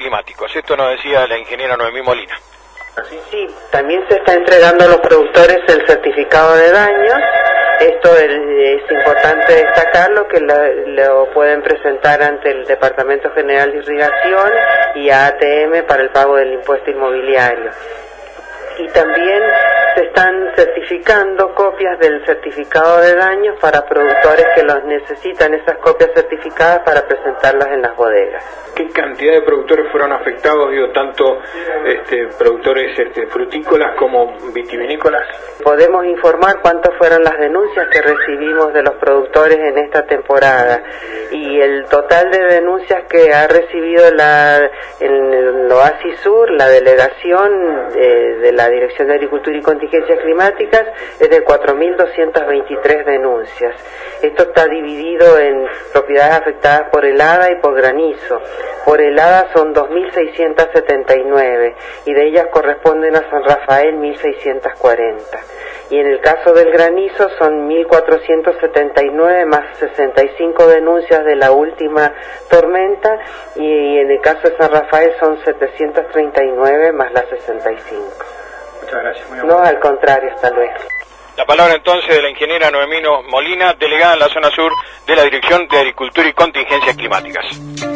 climáticos. Esto nos decía la ingeniera Noemí Molina. Sí, también se está entregando a los productores el certificado de daños. Esto es importante destacarlo, que lo pueden presentar ante el Departamento General de Irrigación y a ATM para el pago del impuesto inmobiliario. Y también se están certificando copias del certificado de daños para productores que los necesitan, esas copias certificadas para presentarlas en las bodegas. ¿Qué cantidad de productores fueron afectados, tanto productores frutícolas como vitivinícolas? Podemos informar cuántas fueron las denuncias que recibimos de los productores en esta temporada, y el total de denuncias que ha recibido en el Oasis Sur, la delegación de la Dirección de Agricultura y Contingencias Climáticas, es de 4.223 denuncias. Esto está dividido en propiedades afectadas por helada y por granizo. Por helada son 2.679 y de ellas corresponden a San Rafael 1.640. Y en el caso del granizo son 1.479 más 65 denuncias de la última tormenta, y en el caso de San Rafael son 739 más las 65. Muchas gracias. Muy no, al contrario, hasta luego. La palabra entonces de la ingeniera Noemí Molina, delegada en la zona sur de la Dirección de Agricultura y Contingencias Climáticas.